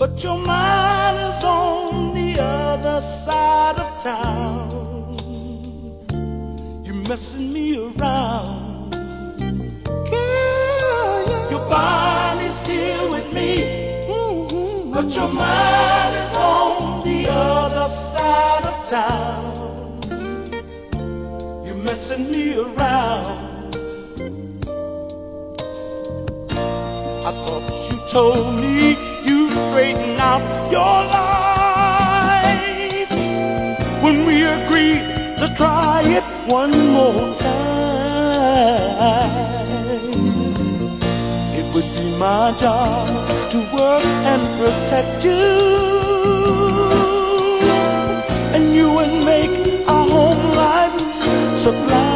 but your mind is on the other side of town. You're messing me around, girl. Your body's here with me, but your mind is on the other side of town. You're messing me around. I thought you told me you'd straighten out your life when we agreed to try it one more time. It would be my job to work and protect you, and you would make our home life sublime.